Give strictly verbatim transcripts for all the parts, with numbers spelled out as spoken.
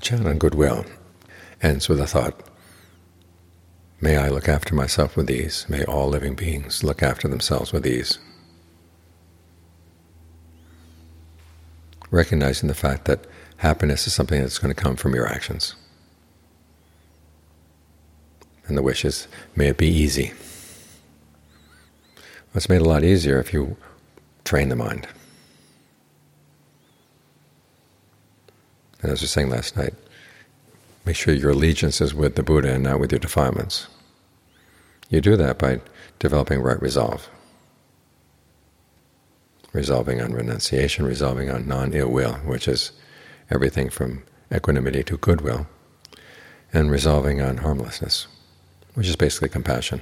chant on goodwill ends with a thought, may I look after myself with ease, may all living beings look after themselves with ease. Recognizing the fact that happiness is something that's going to come from your actions. And the wish is, may it be easy. Well, it's made a lot easier if you train the mind. And as we were saying last night, make sure your allegiance is with the Buddha and not with your defilements. You do that by developing right resolve. Resolving on renunciation, resolving on non-ill will, which is everything from equanimity to goodwill, and resolving on harmlessness, which is basically compassion.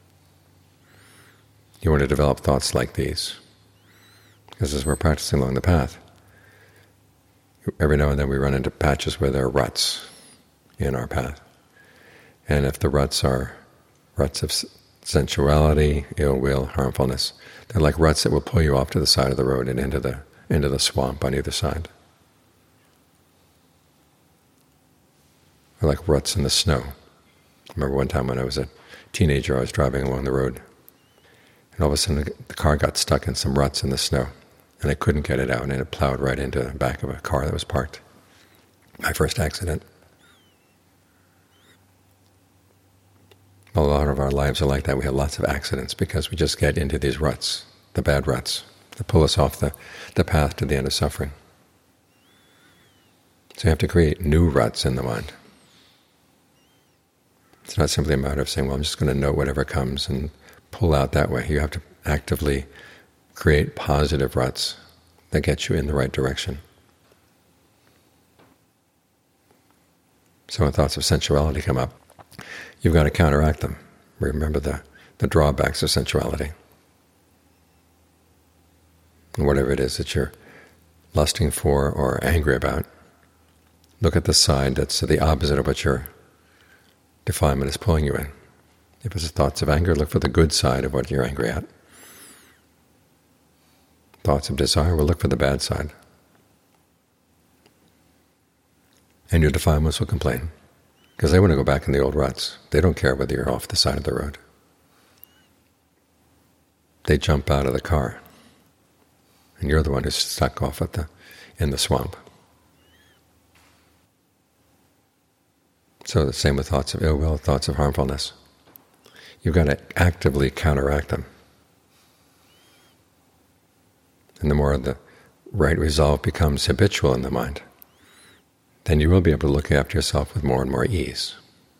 You want to develop thoughts like these, because as we're practicing along the path, every now and then we run into patches where there are ruts in our path. And if the ruts are ruts of sensuality, ill will, harmfulness, they're like ruts that will pull you off to the side of the road and into the into the swamp on either side. Or like ruts in the snow. I remember one time when I was a teenager, I was driving along the road, and all of a sudden the car got stuck in some ruts in the snow, and I couldn't get it out, and it plowed right into the back of a car that was parked. My first accident. A lot of our lives are like that. We have lots of accidents because we just get into these ruts, the bad ruts, that pull us off the, the path to the end of suffering. So you have to create new ruts in the mind. It's not simply a matter of saying, well, I'm just going to know whatever comes and pull out that way. You have to actively create positive ruts that get you in the right direction. So when thoughts of sensuality come up, you've got to counteract them. Remember the, the drawbacks of sensuality. And whatever it is that you're lusting for or angry about, look at the side that's the opposite of what your defilement is pulling you in. If it's thoughts of anger, look for the good side of what you're angry at. Thoughts of desire, will look for the bad side. And your defilements will complain, because they want to go back in the old ruts. They don't care whether you're off the side of the road. They jump out of the car, and you're the one who's stuck off at the in the swamp. So the same with thoughts of ill will, thoughts of harmfulness. You've got to actively counteract them. And the more the right resolve becomes habitual in the mind, then you will be able to look after yourself with more and more ease.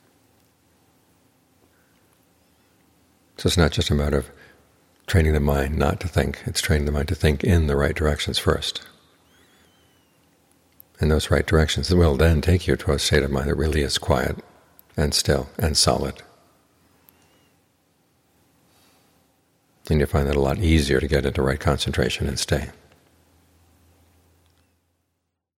So it's not just a matter of training the mind not to think, it's training the mind to think in the right directions first. And those right directions will then take you to a state of mind that really is quiet and still and solid. And you find that a lot easier to get into right concentration and stay.